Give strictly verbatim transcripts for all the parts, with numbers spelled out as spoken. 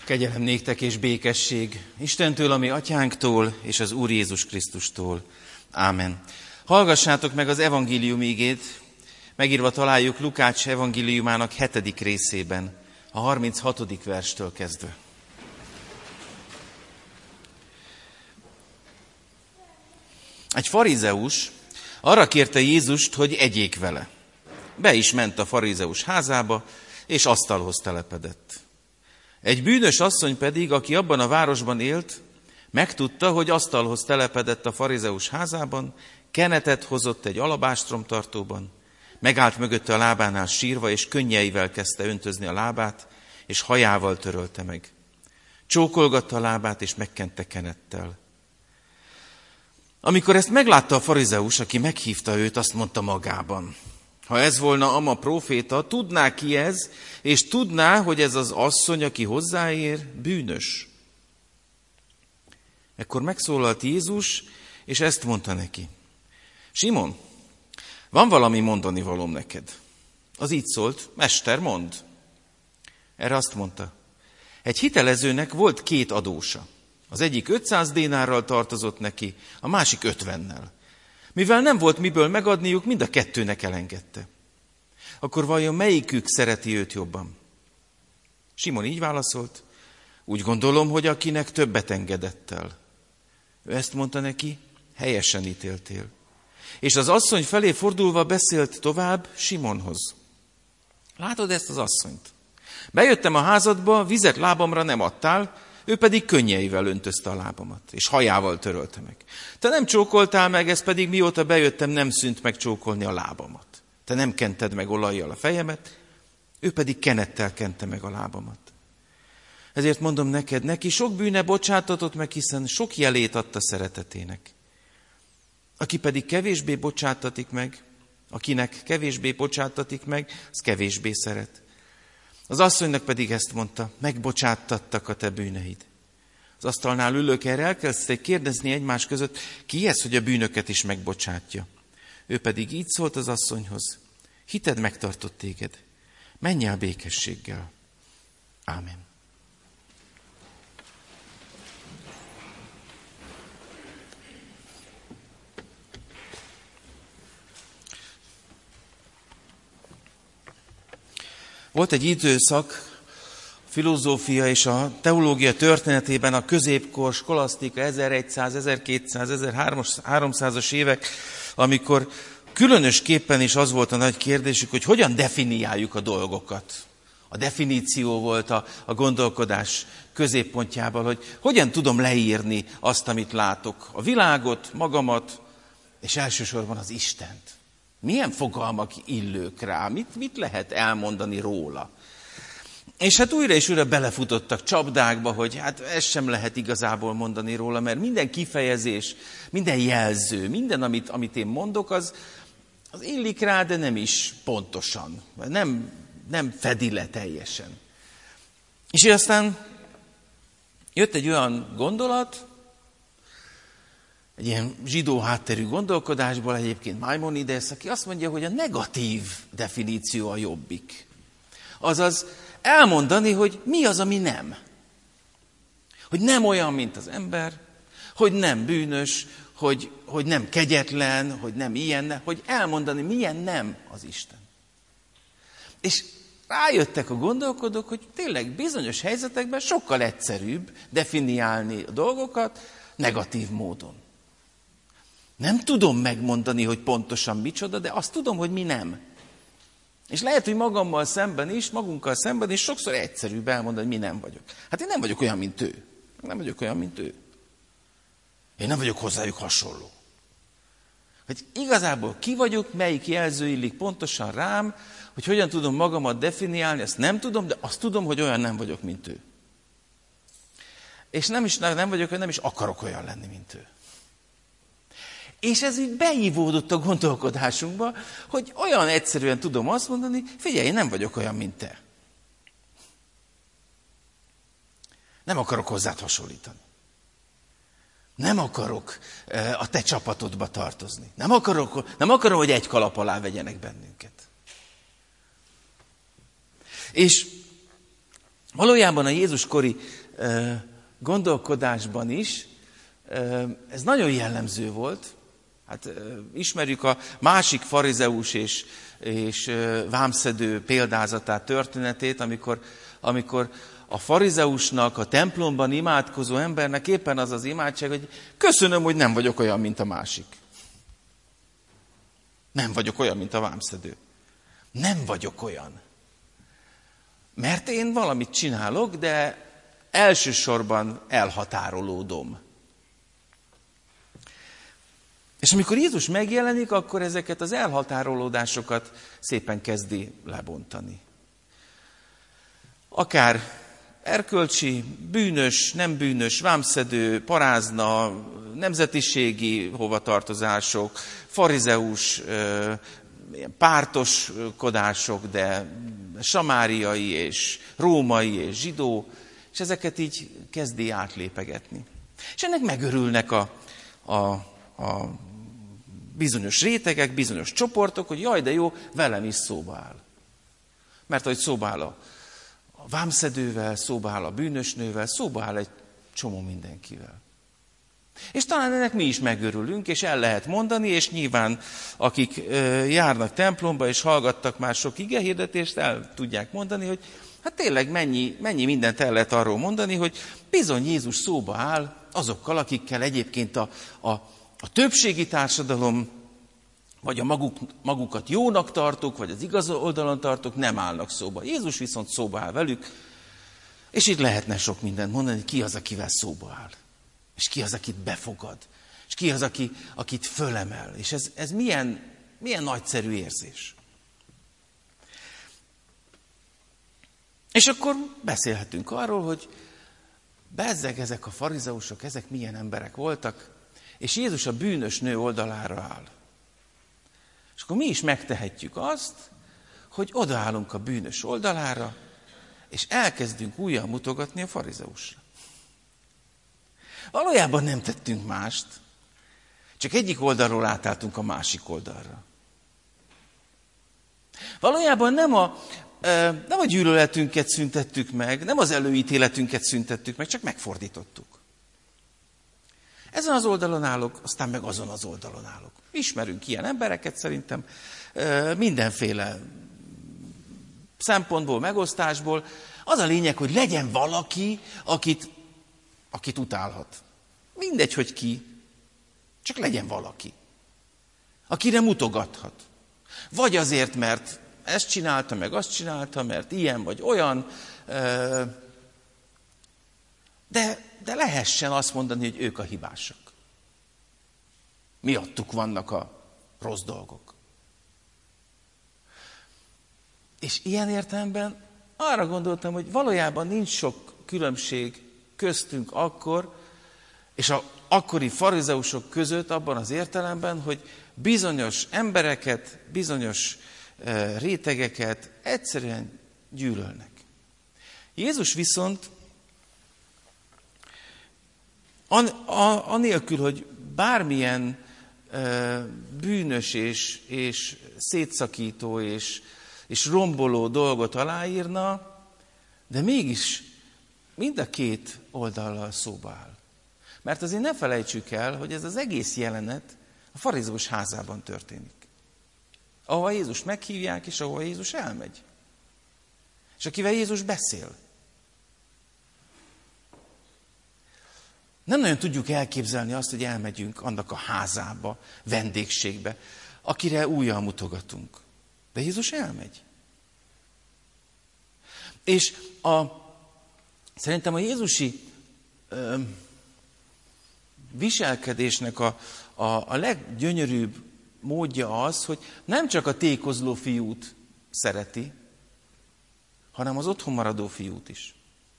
Kegyelem néktek és békesség Istentől, a mi atyánktól, és az Úr Jézus Krisztustól. Ámen. Hallgassátok meg az evangélium igét, megírva találjuk Lukács evangéliumának hetedik részében, a harminchatodik verstől kezdve. Egy farizeus arra kérte Jézust, hogy egyék vele. Be is ment a farizeus házába, és asztalhoz telepedett. Egy bűnös asszony pedig, aki abban a városban élt, megtudta, hogy asztalhoz telepedett a farizeus házában, kenetet hozott egy alabástromtartóban, megállt mögötte a lábánál sírva, és könnyeivel kezdte öntözni a lábát, és hajával törölte meg. Csókolgatta a lábát, és megkente kenettel. Amikor ezt meglátta a farizeus, aki meghívta őt, azt mondta magában: ha ez volna ama próféta, tudná ki ez, és tudná, hogy ez az asszony, aki hozzáér, bűnös. Ekkor megszólalt Jézus, és ezt mondta neki: Simon, van valami mondani valóm neked. Az így szólt: Mester, mondd. Erre azt mondta: egy hitelezőnek volt két adósa. Az egyik ötszáz dénárral tartozott neki, a másik ötvennel. Mivel nem volt miből megadniuk, mind a kettőnek elengedte. Akkor vajon melyikük szereti őt jobban? Simon így válaszolt: úgy gondolom, hogy akinek többet engedett el. Ő ezt mondta neki: helyesen ítéltél. És az asszony felé fordulva beszélt tovább Simonhoz: látod ezt az asszonyt? Bejöttem a házadba, vizet lábamra nem adtál, ő pedig könnyeivel öntözte a lábamat, és hajával törölte meg. Te nem csókoltál meg, ez pedig mióta bejöttem, nem szűnt meg csókolni a lábamat. Te nem kented meg olajjal a fejemet, ő pedig kenettel kente meg a lábamat. Ezért mondom neked, neki sok bűne bocsátatott meg, hiszen sok jelét adta szeretetének. Aki pedig kevésbé bocsátatik meg, akinek kevésbé bocsátatik meg, az kevésbé szeret. Az asszonynak pedig ezt mondta: megbocsáttattak a te bűneid. Az asztalnál ülők erre elkezdték kérdezni egymás között, ki ez, hogy a bűnöket is megbocsátja. Ő pedig így szólt az asszonyhoz: hited megtartott téged, menj el békességgel. Ámen. Volt egy időszak, a filozófia és a teológia történetében, a középkor, skolasztika, ezerszáz, ezerkétszáz, ezerháromszázas évek, amikor különösképpen is az volt a nagy kérdésük, hogy hogyan definiáljuk a dolgokat. A definíció volt a, a gondolkodás középpontjában, hogy hogyan tudom leírni azt, amit látok, a világot, magamat, és elsősorban az Istent. Milyen fogalmak illők rá? Mit, mit lehet elmondani róla? És hát újra és újra belefutottak csapdákba, hogy hát ezt sem lehet igazából mondani róla, mert minden kifejezés, minden jelző, minden, amit, amit én mondok, az, az illik rá, de nem is pontosan. Nem, nem fedi le teljesen. És aztán jött egy olyan gondolat, egy ilyen zsidó hátterű gondolkodásból egyébként Maimonides, aki azt mondja, hogy a negatív definíció a jobbik. Azaz elmondani, hogy mi az, ami nem. Hogy nem olyan, mint az ember, hogy nem bűnös, hogy, hogy nem kegyetlen, hogy nem ilyen, hogy elmondani, milyen nem az Isten. És rájöttek a gondolkodók, hogy tényleg bizonyos helyzetekben sokkal egyszerűbb definiálni a dolgokat negatív módon. Nem tudom megmondani, hogy pontosan micsoda, de azt tudom, hogy mi nem. És lehet, hogy magammal szemben is, magunkkal szemben is sokszor egyszerűbb elmondani, hogy mi nem vagyok. Hát én nem vagyok olyan, mint ő. Nem vagyok olyan, mint ő. Én nem vagyok hozzájuk hasonló. Hogy igazából ki vagyok, melyik jelző illik pontosan rám, hogy hogyan tudom magamat definiálni, ezt nem tudom, de azt tudom, hogy olyan nem vagyok, mint ő. És nem is nem vagyok, nem is akarok olyan lenni, mint ő. És ez így beívódott a gondolkodásunkba, hogy olyan egyszerűen tudom azt mondani, figyelj, én nem vagyok olyan, mint te. Nem akarok hozzád hasonlítani. Nem akarok a te csapatodba tartozni. Nem, akarok, nem akarom, hogy egy kalap alá vegyenek bennünket. És Valójában a Jézuskori gondolkodásban is ez nagyon jellemző volt. Hát ismerjük a másik farizeus és, és vámszedő példázatát, történetét, amikor, amikor a farizeusnak, a templomban imádkozó embernek éppen az az imádság, hogy köszönöm, hogy nem vagyok olyan, mint a másik. Nem vagyok olyan, mint a vámszedő. Nem vagyok olyan. Mert én valamit csinálok, de elsősorban elhatárolódom. És amikor Jézus megjelenik, akkor ezeket az elhatárolódásokat szépen kezdi lebontani. Akár erkölcsi, bűnös, nem bűnös, vámszedő, parázna, nemzetiségi hovatartozások, farizeus, pártoskodások, de samáriai és római és zsidó, és ezeket így kezdi átlépegetni. És ennek megörülnek a, a, a bizonyos rétegek, bizonyos csoportok, hogy jaj, de jó, velem is szóba áll. Mert ahogy szóba áll a a vámszedővel, szóba áll a bűnösnővel, szóba áll egy csomó mindenkivel. És talán ennek mi is megörülünk, és el lehet mondani, és nyilván akik járnak templomba, és hallgattak már sok igehirdetést, el tudják mondani, hogy hát tényleg mennyi, mennyi mindent el lehet arról mondani, hogy bizony Jézus szóba áll azokkal, akikkel egyébként a, a, a többségi társadalom, vagy a maguk, magukat jónak tartók, vagy az igaz oldalon tartók nem állnak szóba. Jézus viszont szóba áll velük, és itt lehetne sok mindent mondani, hogy ki az, akivel szóba áll. És ki az, akit befogad. És ki az, aki, akit fölemel. És ez, ez milyen, milyen nagyszerű érzés. És akkor beszélhetünk arról, hogy bezzeg ezek a farizeusok, ezek milyen emberek voltak, és Jézus a bűnös nő oldalára áll. És akkor mi is megtehetjük azt, hogy odaállunk a bűnös oldalára, és elkezdünk újjal mutogatni a farizeusra. Valójában nem tettünk mást, csak egyik oldalról átálltunk a másik oldalra. Valójában nem a, nem a gyűlöletünket szüntettük meg, nem az előítéletünket szüntettük meg, csak megfordítottuk. Ezen az oldalon állok, aztán meg azon az oldalon állok. Ismerünk ilyen embereket szerintem, mindenféle szempontból, megosztásból. Az a lényeg, hogy legyen valaki, akit, akit utálhat. Mindegy, hogy ki, csak legyen valaki, akire mutogathat. Vagy azért, mert ezt csinálta, meg azt csinálta, mert ilyen vagy olyan, de, de lehessen azt mondani, hogy ők a hibásak. Miattuk vannak a rossz dolgok. És ilyen értelemben arra gondoltam, hogy valójában nincs sok különbség köztünk akkor, és az akkori farizeusok között abban az értelemben, hogy bizonyos embereket, bizonyos rétegeket egyszerűen gyűlölnek. Jézus viszont an, a, anélkül, hogy bármilyen bűnös és, és szétszakító és, és romboló dolgot aláírna, de mégis mind a két oldallal szóba áll. Mert azért ne felejtsük el, hogy ez az egész jelenet a farizeus házában történik. Ahova Jézus meghívják, és ahova Jézus elmegy. És akivel Jézus beszél. Nem nagyon tudjuk elképzelni azt, hogy elmegyünk annak a házába, vendégségbe, akire újjal mutogatunk. De Jézus elmegy. És a, szerintem a jézusi ö, viselkedésnek a, a, a leggyönyörűbb módja az, hogy nem csak a tékozló fiút szereti, hanem az otthon maradó fiút is.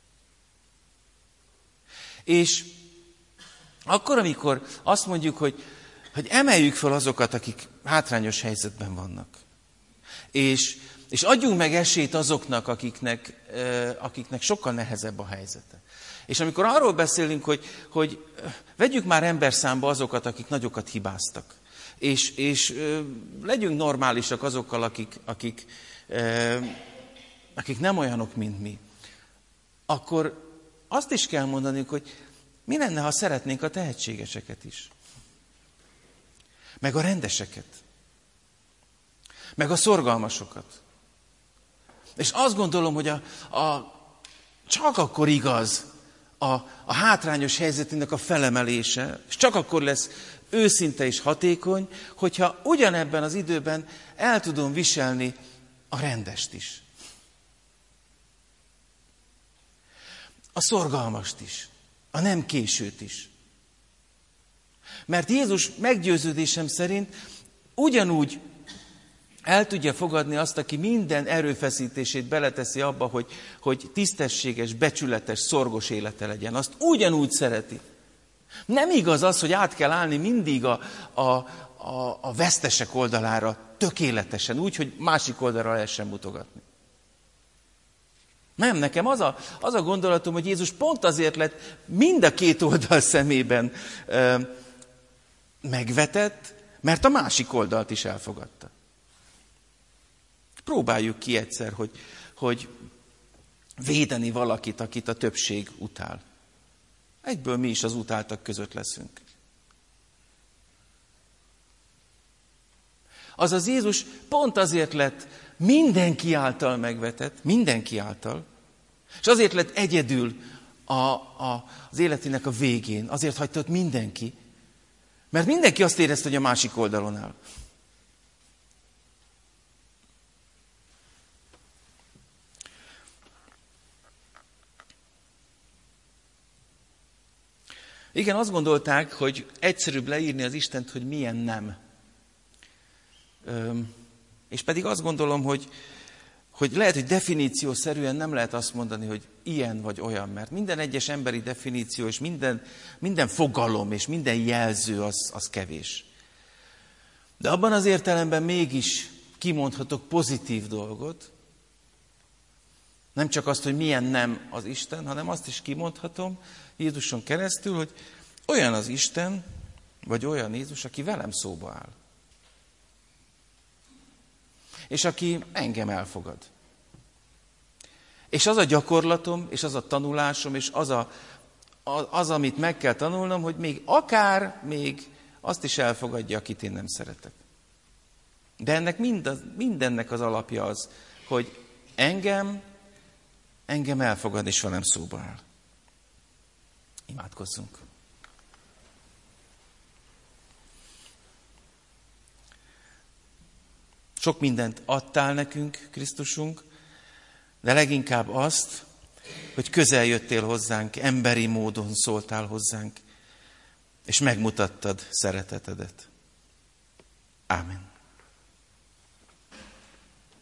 És akkor, amikor azt mondjuk, hogy, hogy emeljük fel azokat, akik hátrányos helyzetben vannak, és, és adjunk meg esélyt azoknak, akiknek, akiknek sokkal nehezebb a helyzete. És amikor arról beszélünk, hogy, hogy vegyük már emberszámba azokat, akik nagyokat hibáztak, és, és legyünk normálisak azokkal, akik, akik, akik nem olyanok, mint mi, akkor azt is kell mondani, hogy mi lenne, ha szeretnénk a tehetségeseket is. Meg a rendeseket. Meg a szorgalmasokat. És azt gondolom, hogy a, a, csak akkor igaz a, a hátrányos helyzetének a felemelése, és csak akkor lesz őszinte és hatékony, hogyha ugyanebben az időben el tudom viselni a rendest is. A szorgalmast is. A nem későt is. Mert Jézus meggyőződésem szerint ugyanúgy el tudja fogadni azt, aki minden erőfeszítését beleteszi abba, hogy, hogy tisztességes, becsületes, szorgos élete legyen. Azt ugyanúgy szereti. Nem igaz az, hogy át kell állni mindig a, a, a, a vesztesek oldalára tökéletesen, úgy, hogy másik oldalra lehessen mutogatni. Nem, nekem az a, az a gondolatom, hogy Jézus pont azért lett mind a két oldal szemében ö, megvetett, mert a másik oldalt is elfogadta. Próbáljuk ki egyszer, hogy, hogy védeni valakit, akit a többség utál. Egyből mi is az utáltak között leszünk. Azaz Jézus pont azért lett mindenki által megvetett, mindenki által, és azért lett egyedül a, a, az életének a végén, azért hagyta ott mindenki, mert mindenki azt érezte, hogy a másik oldalon áll. Igen, azt gondolták, hogy egyszerűbb leírni az Istent, hogy milyen nem. Öm, és pedig azt gondolom, hogy, hogy lehet, hogy definíciószerűen nem lehet azt mondani, hogy ilyen vagy olyan, mert minden egyes emberi definíció, és minden, minden fogalom, és minden jelző az, az kevés. De abban az értelemben mégis kimondhatok pozitív dolgot, nem csak azt, hogy milyen nem az Isten, hanem azt is kimondhatom Jézuson keresztül, hogy olyan az Isten, vagy olyan Jézus, aki velem szóba áll. És aki engem elfogad. És az a gyakorlatom, és az a tanulásom, és az, a, az, amit meg kell tanulnom, hogy még akár még azt is elfogadja, akit én nem szeretek. De ennek mind, mindennek az alapja az, hogy engem, engem elfogad, és velem szóba áll. Imádkozzunk. Sok mindent adtál nekünk, Krisztusunk, de leginkább azt, hogy közel jöttél hozzánk, emberi módon szóltál hozzánk, és megmutattad szeretetedet. Ámen.